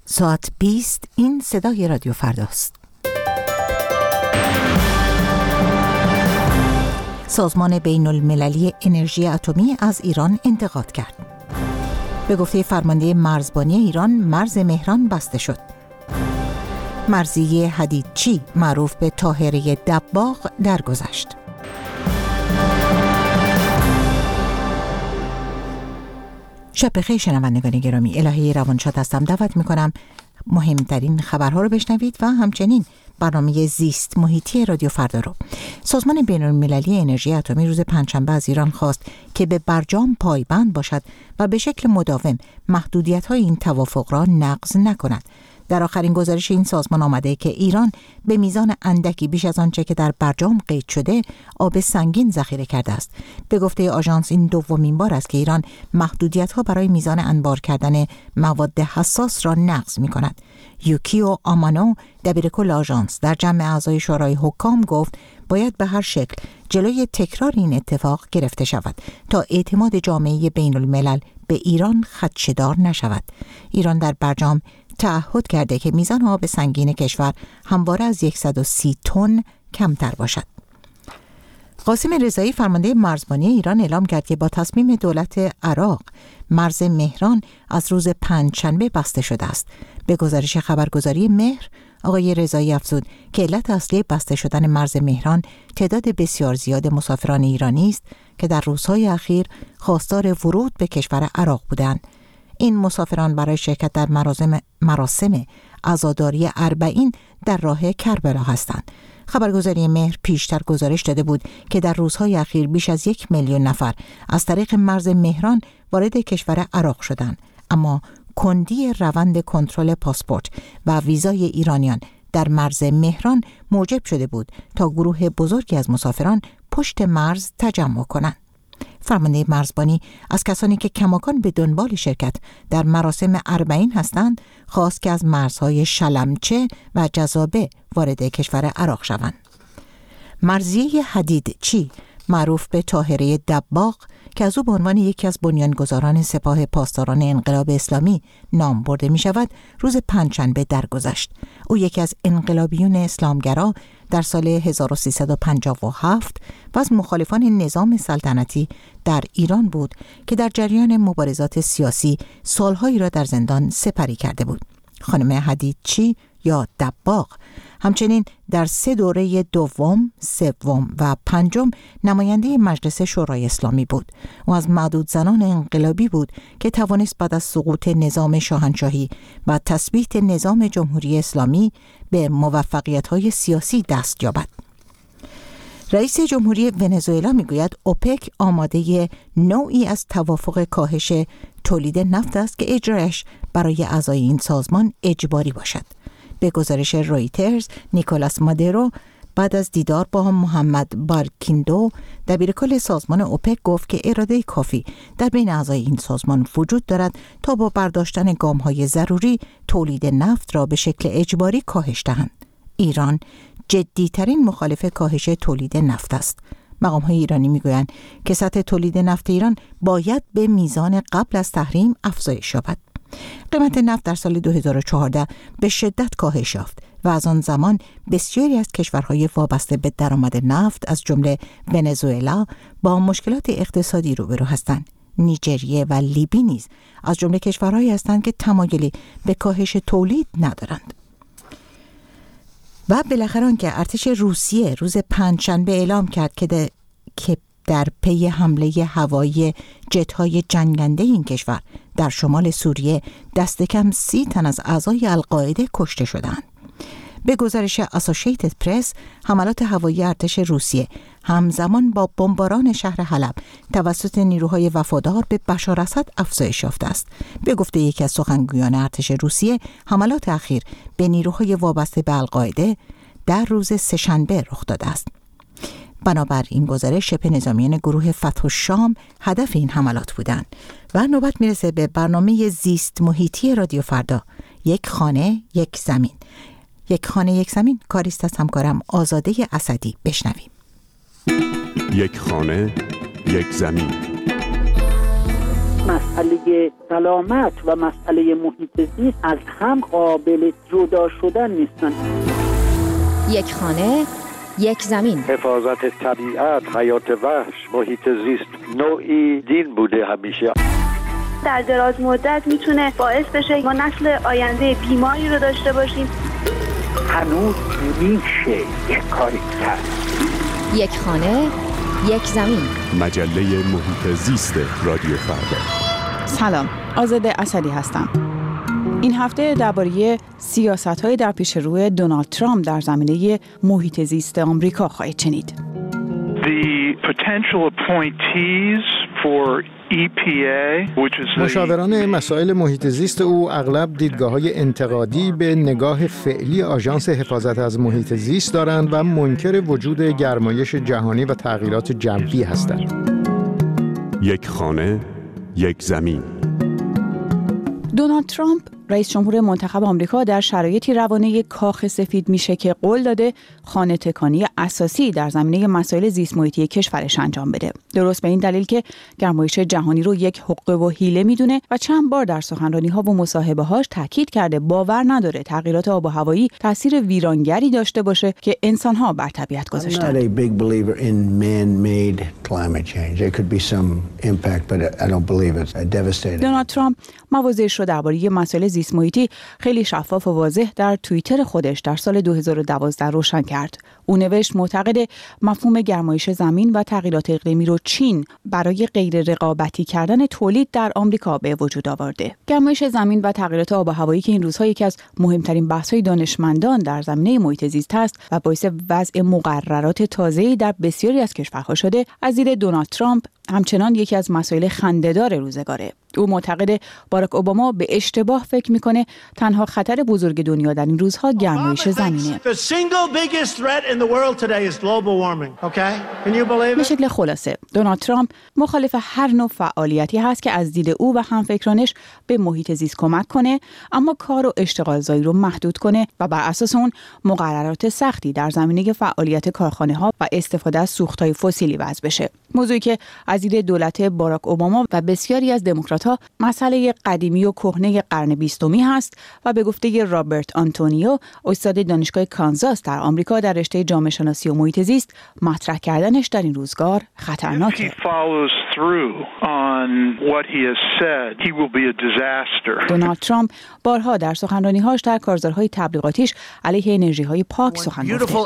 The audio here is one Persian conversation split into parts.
ساعت 20 این صدای رادیو فرداست. سازمان بین المللی انرژی اتمی از ایران انتقاد کرد. به گفته فرمانده مرزبانی ایران، مرز مهران بسته شد. مرضیه حدیدچی معروف به طاهره دباغ درگذشت. شب بخیر شنوندگان گرامی، الهه روانشاد هستم. دعوت میکنم مهمترین خبرها رو بشنوید و همچنین برنامه زیست محیطی رادیو فردا رو. سازمان بین المللی انرژی اتمی روز پنجشنبه از ایران خواست که به برجام پایبند باشد و به شکل مداوم محدودیت‌های این توافق را نقض نکند. در آخرین گزارش این سازمان آمده که ایران به میزان اندکی بیش از آنچه که در برجام قید شده آب سنگین ذخیره کرده است. به گفته آژانس این دومین بار است که ایران محدودیت‌ها برای میزان انبار کردن مواد حساس را نقض می‌کند. یوکیو آمانو دبیرکل آژانس در جمع اعضای شورای حکام گفت باید به هر شکل جلوی تکرار این اتفاق گرفته شود تا اعتماد جامعه بین الملل به ایران خدشه‌دار نشود. ایران در برجام تعهد کرده که میزان آب سنگین کشور همواره از 130 تن کمتر باشد. قاسم رضایی فرمانده مرزبانی ایران اعلام کرد که با تصمیم دولت عراق مرز مهران از روز پنجشنبه بسته شده است. به گزارش خبرگزاری مهر، آقای رضایی افزود که علت اصلی بسته شدن مرز مهران تعداد بسیار زیاد مسافران ایرانی است که در روزهای اخیر خواستار ورود به کشور عراق بودند. این مسافران برای شرکت در مراسم عزاداری 40 در راه کربلا هستند. خبرگزاری مهر پیشتر گزارش داده بود که در روزهای اخیر بیش از 1 میلیون نفر از طریق مرز مهران وارد کشور عراق شدند، اما کندی روند کنترل پاسپورت و ویزای ایرانیان در مرز مهران موجب شده بود تا گروه بزرگی از مسافران پشت مرز تجمع کنند. فرمانده مرزبانی از کسانی که کماکان به دنبال شرکت در مراسم 40 هستند خواست که از مرزهای شلمچه و جذابه وارد کشور عراق شوند. مرضیه حدیدچی معروف به طاهره دباغ که از او به عنوان یکی از بنیانگذاران سپاه پاسداران انقلاب اسلامی نام برده می شود، روز پنجشنبه درگذشت. او یکی از انقلابیون اسلامگرا در سال 1357 و از مخالفان نظام سلطنتی در ایران بود که در جریان مبارزات سیاسی سالهایی را در زندان سپری کرده بود. خانم حدیدچی یا دباغ همچنین در 3 دوره دوم، سوم و پنجم نماینده مجلس شورای اسلامی بود. او از معدود زنان انقلابی بود که توانست بعد از سقوط نظام شاهنشاهی و تثبیت نظام جمهوری اسلامی به موفقیت‌های سیاسی دست یابد. رئیس جمهوری ونزوئلا میگوید اوپک آماده نوعی از توافق کاهش تولید نفت است که اجرایش برای اعضای این سازمان اجباری باشد. به گزارش رویترز، نیکولاس مادورو بعد از دیدار با محمد بارکیندو دبیرکل سازمان اوپک گفت که اراده کافی در بین اعضای این سازمان وجود دارد تا با برداشتن گام‌های ضروری تولید نفت را به شکل اجباری کاهش دهند. ایران جدی‌ترین مخالف کاهش تولید نفت است. مقام‌های ایرانی می‌گویند که سطح تولید نفت ایران باید به میزان قبل از تحریم افزایش یابد. قیمت نفت در سال 2014 به شدت کاهش یافت و از آن زمان بسیاری از کشورهای وابسته به درآمد نفت از جمله ونزوئلا با مشکلات اقتصادی روبرو هستند. نیجریه و لیبی نیز از جمله کشورهایی هستند که تمایلی به کاهش تولید ندارند. و بالاخره آنکه ارتش روسیه روز پنجشنبه اعلام کرد که در پی حمله هوایی جت‌های جنگنده این کشور در شمال سوریه دست کم 30 تن از اعضای القاعده کشته شدند. به گزارش اسوسییتد پرس، حملات هوایی ارتش روسیه همزمان با بمباران شهر حلب توسط نیروهای وفادار به بشار اسد افزایش یافته است. به گفته یکی از سخنگویان ارتش روسیه، حملات اخیر به نیروهای وابسته به القاعده در روز سه‌شنبه رخ داده است. بنابر این گزارش شبه نظامیان گروه فتح الشام هدف این حملات بودند. و نوبت میرسه به برنامه زیست محیطی رادیو فردا. یک خانه یک زمین. یک خانه یک زمین کاری است از همکارم آزاده اسدی. بشنویم. یک خانه یک زمین. مسئله سلامت و مسئله محیط زیست از هم قابل جدا شدن نیستن. یک خانه، یک زمین. حفاظت طبیعت، حیات وحش، محیط زیست نوعی دین بوده همیشه. در دراز مدت میتونه باعث بشه ما نسل آینده بیماری رو داشته باشیم. هنوز میشه یک کاری کرد. یک خانه، یک زمین. مجله محیط زیست رادیو فردا. سلام، آزاده اسدی هستم. این هفته درباره سیاست‌های در پیش روی دونالد ترامپ در زمینه محیط زیست آمریکا خواهید شنید. The potential appointees for EPA, which is مشاوران مسائل محیط زیست او اغلب دیدگاه‌های انتقادی به نگاه فعلی آژانس حفاظت از محیط زیست دارند و منکر وجود گرمایش جهانی و تغییرات جوی هستند. یک خانه، یک زمین. دونالد ترامپ رئیس جمهور منتخب آمریکا در شرایطی روانه کاخ سفید میشه که قول داده خانه تکانی اساسی در زمینه مسائل زیست محیطی کشورش انجام بده. درست به این دلیل که گرمایش جهانی رو یک حقه و حیله میدونه و چند بار در سخنرانی‌ها و مصاحبه‌هاش تاکید کرده باور نداره تغییرات آب و هوایی تاثیر ویرانگری داشته باشه که انسان‌ها بر طبیعت گذاشتن. دونالد ترامپ مواضعش رو درباره مسائل زیست محیطی خیلی شفاف و واضح در توییتر خودش در سال 2012 روشن کرد. او نوشت معتقد مفهوم گرمایش زمین و تغییرات اقلیمی رو چین برای غیر رقابتی کردن تولید در آمریکا به وجود آورده. گرمایش زمین و تغییرات آب و هوایی که این روزها یکی از مهمترین بحث‌های دانشمندان در زمینه محیط زیست است و باعث وضع مقررات تازه‌ای در بسیاری از کشورها شده، از دید دونالد ترامپ همچنان یکی از مسائل خنده‌دار روزگاره. او معتقد باراک اوباما به اشتباه فکر میکنه تنها خطر بزرگ دنیا در این روزها گرمایش زمینه. به شکل خلاصه دونالد ترامپ مخالف هر نوع فعالیتی هست که از دید او و همفکرانش به محیط زیست کمک کنه، اما کار و اشتغالزایی رو محدود کنه و بر اساس اون مقررات سختی در زمینه فعالیت کارخانه‌ها و استفاده از سوخت‌های فسیلی وضع بشه. موضوعی که از دید دولت باراک اوباما و بسیاری از دموکرات‌ها مسئله قدیمی و کهنه قرن 20 هست و به گفته رابرت آنتونیو، استاد دانشگاه کانزاس در آمریکا در رشته جامعه شناسی و محیط زیست، مطرح کردنش در این روزگار خطرناکه. دونالد ترامپ بارها در سخنرانی‌هاش در کارزارهای تبلیغاتیش علیه انرژی‌های پاک سخن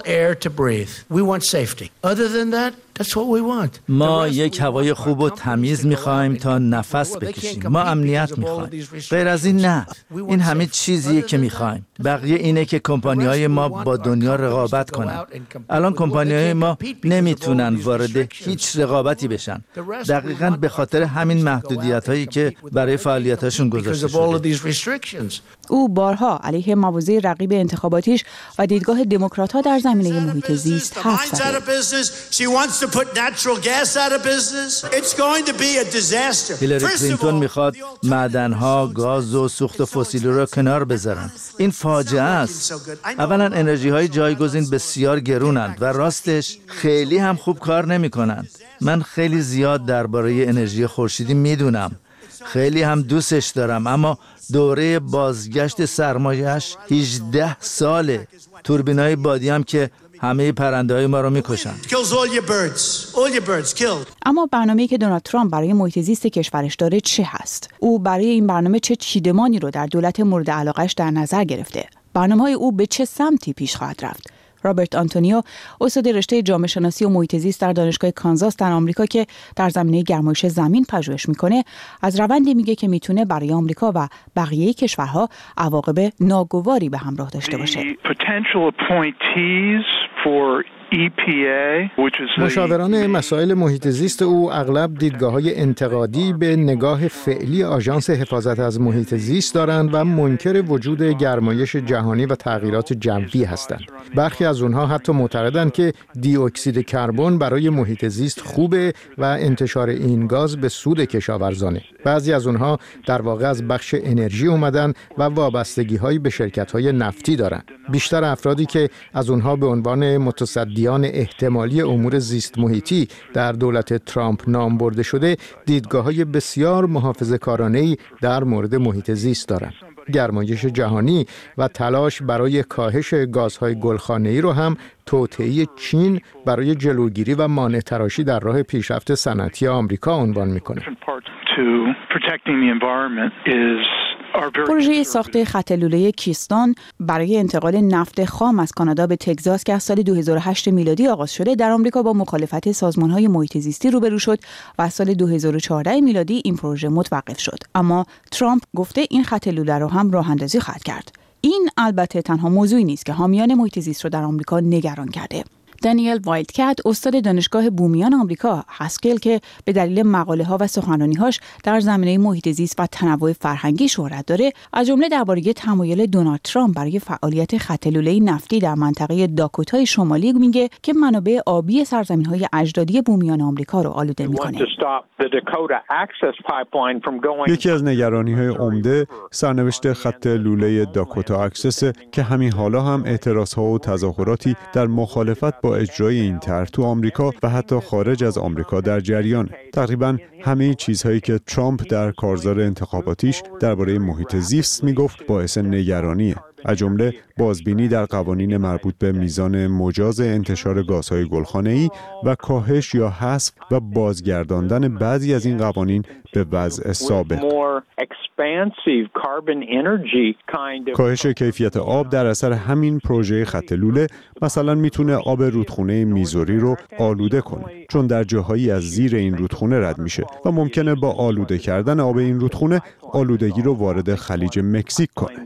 گفته. ما یک هوای خوب و تمیز می‌خوایم تا نفس بکشیم. ما امنیت می‌خوایم. غیر از این نه. این همه چیزیه که می‌خوایم. بقیه اینه که کمپانی‌های ما با دنیا رقابت کنن. الان کمپانی‌های ما نمیتونن وارد هیچ رقابتی بشن. دقیقاً به خاطر همین محدودیت‌هایی که برای فعالیتاشون گذاشته شده. او بارها علیه مواضع رقیب انتخاباتیش و دیدگاه دموکرات‌ها در زمینه محیط زیست حرف زد. هیلاری کلینتون میخواد معدن‌ها، گاز و سوخت فسیلی رو کنار بذارن. این فاجعه است. اولا انرژی‌های جایگزین بسیار گرونند و راستش خیلی هم خوب کار نمی‌کنند. من خیلی زیاد درباره انرژی خورشیدی میدونم. خیلی هم دوستش دارم، اما دوره بازگشت سرمایه‌اش 18 ساله. توربینای بادی هم که همه پرنده‌های ما رو می‌کشن. اما برنامه‌ای که دونالد ترامپ برای محیط زیست کشورش داره چه هست؟ او برای این برنامه چه چیدمانی رو در دولت مورد علاقه‌اش در نظر گرفته؟ برنامه‌های او به چه سمتی پیش خواهد رفت؟ رابرت آنتونیو، استاد رشته جامعه شناسی و محیط زیست در دانشگاه کانزاس در آمریکا که در زمینه گرمایش زمین پژوهش میکنه، از روندی میگه که میتونه برای آمریکا و بقیه کشورها عواقب ناگواری به همراه داشته باشه. مشاوران مسائل محیط زیست او اغلب دیدگاه‌های انتقادی به نگاه فعلی آژانس حفاظت از محیط زیست دارند و منکر وجود گرمایش جهانی و تغییرات جوی هستند. برخی از اونها حتی معتقدند که دی اکسید کربن برای محیط زیست خوبه و انتشار این گاز به سود کشاورزانه. بعضی از اونها در واقع از بخش انرژی اومدن و وابستگی‌هایی به شرکت‌های نفتی دارند. بیشتر افرادی که از اونها به عنوان متصدی متحدیان احتمالی امور زیست محیطی در دولت ترامپ نام برده شده، دیدگاه‌های بسیار محافظه‌کارانه‌ای در مورد محیط زیست دارند. گرمایش جهانی و تلاش برای کاهش گازهای گلخانه‌ای رو هم توطئه چین برای جلوگیری و مانع تراشی در راه پیشرفت صنعتی آمریکا عنوان می‌کنه. پروژه ساخت خط لوله کیستون برای انتقال نفت خام از کانادا به تگزاس که از سال 2008 میلادی آغاز شده، در آمریکا با مخالفت سازمان‌های محیط زیستی روبرو شد و از سال 2014 میلادی این پروژه متوقف شد. اما ترامپ گفته این خط لوله رو هم راه‌اندازی خواهد کرد. این البته تنها موضوعی نیست که حامیان محیط زیست رو در آمریکا نگران کرده. دانیل وایلدکت، استاد دانشگاه بومیان آمریکا هاسکل که به دلیل مقاله‌ها و سخنرانی‌هاش در زمینه محیط زیست و تنوع فرهنگی شهرت داره، از جمله درباره تمایل دونالد ترامپ برای فعالیت خط لوله نفتی در منطقه داکوتای شمالی میگه که منابع آبی سرزمین‌های اجدادی بومیان آمریکا رو آلوده می‌کنه. یکی از نگرانی‌های عمده سرنوشت خط لوله داکوتا اکسس که همین حالا هم اعتراض‌ها و تظاهراتی در مخالفت با اجرای این طرح تو آمریکا و حتی خارج از آمریکا در جریان. تقریباً همه چیزهایی که ترامپ در کارزار انتخاباتیش درباره محیط زیست میگفت باعث نگرانیه. از جمله بازبینی در قوانین مربوط به میزان مجاز انتشار گازهای گلخانه‌ای و کاهش یا حذف و بازگرداندن بعضی از این قوانین به وضع سابق. کاهش کیفیت آب در اثر همین پروژه خط لوله مثلا میتونه آب رودخونه میزوری رو آلوده کنه، چون در جاهایی از زیر این رودخونه رد میشه و ممکنه با آلوده کردن آب این رودخونه آلودگی رو وارد خلیج مکزیک کنه.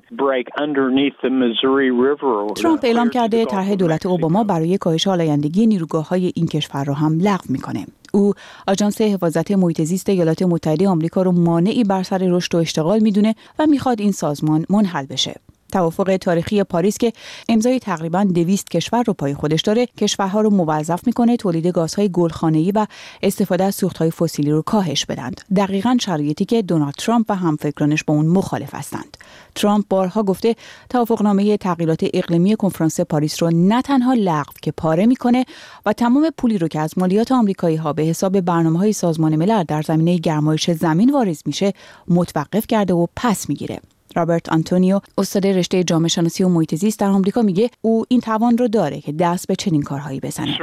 ترامپ اعلام کرده طرح دولت اوباما برای کاهش آلایندگی نیروگاه‌های این کشور را هم لغو می‌کنه. او آژانس حفاظت محیط زیست ایالات متحده آمریکا رو مانعی بر سر رشد و اشتغال می‌دونه و می‌خواد این سازمان منحل بشه. توافق تاریخی پاریس که امضای تقریباً 200 کشور رو پای خودش داره، کشورها رو موظف میکنه تولید گازهای گلخانه‌ای و استفاده از سوخت‌های فسیلی رو کاهش بدند. دقیقاً شرایطی که دونالد ترامپ و همفکرانش با اون مخالف هستند. ترامپ بارها گفته توافقنامه تغییرات اقلیمی کنفرانس پاریس رو نه تنها لغو که پاره میکنه و تمام پولی رو که از مالیات آمریکایی‌ها به حساب برنامه‌های سازمان ملل در زمینه گرمایش زمین واریز میشه متوقف کرده و پس میگیره. رابرت آنتونیو، استاد رشته جامعه شناسی و محیط زیست در آمریکا میگه او این توان رو داره که دست به چنین کارهایی بزنه.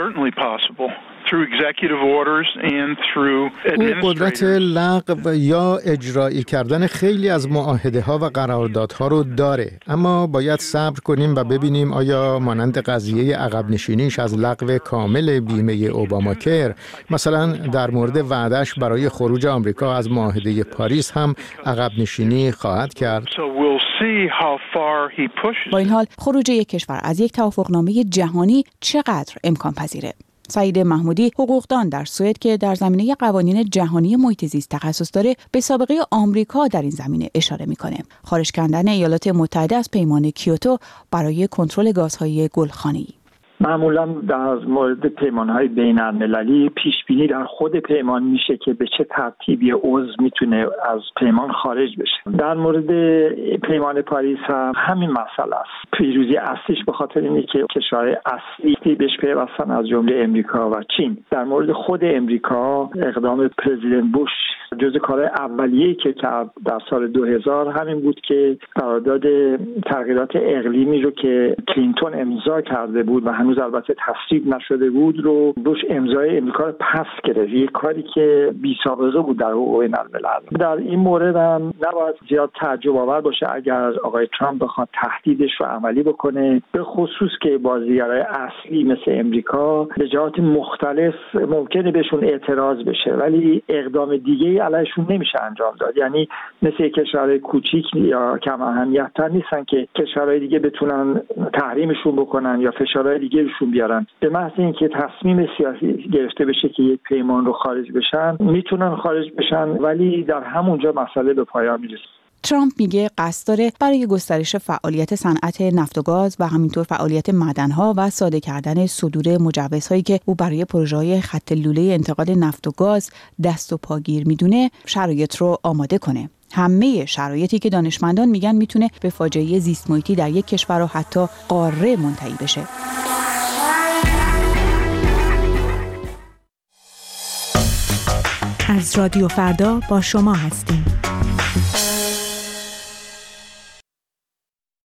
او قدرت لغو یا اجرایی کردن خیلی از معاهده‌ها و قراردادها رو داره، اما باید صبر کنیم و ببینیم آیا مانند قضیه عقب نشینیش از لغو کامل بیمه اوباماکر، مثلا در مورد وعده‌اش برای خروج آمریکا از معاهده پاریس هم عقب نشینی خواهد کرد. با این حال خروج یک کشور از یک توافقنامه جهانی چقدر امکان پذیره؟ سعید محمودی، حقوقدان در سوئد که در زمینه قوانین جهانی محیط زیست تخصص داره، به سابقه آمریکا در این زمینه اشاره میکنه. خارج کردن ایالات متحده از پیمان کیوتو برای کنترل گازهای گلخانه‌ای. معمولا در مورد پیمان‌های بین‌المللی پیش‌بینی در خود پیمان میشه که به چه ترتیبی عضو میتونه از پیمان خارج بشه. در مورد پیمان پاریس هم همین مسئله است. پیروزی اصلیش به خاطر اینه که کشورهای اصلی بهش پیوستن از جمله امریکا و چین. در مورد خود امریکا اقدام پرزیدنت بوش جزء کار اولیه‌ای که کرد در سال 2000 همین بود که قرارداد تغییرات اقلیمی رو که کلینتون امضا کرده بود و هنوز البته تصویب نشده بود رو بوش امضای امریکا رو پس گرفت. یک کاری که بی‌سابقه بود در حقوق بین‌الملل. در این مورد هم نباید زیاد تعجب آور باشه اگر آقای ترامپ بخواد تهدیدش رو عملی بکنه، به خصوص که بازیگرای اصلی مثل امریکا به جهات مختلف ممکنه بهشون اعتراض بشه ولی اقدام دیگه علیشون نمیشه انجام داد. یعنی مثل کشورهای کوچیک یا کم اهمیت‌تر نیستن که کشورهای دیگه بتونن تحریمشون بکنن یا فشارهای دیگه بهشون بیارن. به محض اینکه تصمیم سیاسی گرفته بشه که یک پیمان رو خارج بشن، میتونن خارج بشن ولی در همونجا مسئله به پایان میرسه. ترامپ میگه قصد داره برای گسترش فعالیت صنعت نفت و گاز و همینطور فعالیت معدن‌ها و ساده کردن صدور مجوزهایی که او برای پروژه‌های خط لوله انتقال نفت و گاز دست و پاگیر میدونه شرایط رو آماده کنه. همه شرایطی که دانشمندان میگن میتونه به فاجعه زیست محیطی در یک کشور و حتی قاره منتهی بشه. از رادیو فردا با شما هستیم.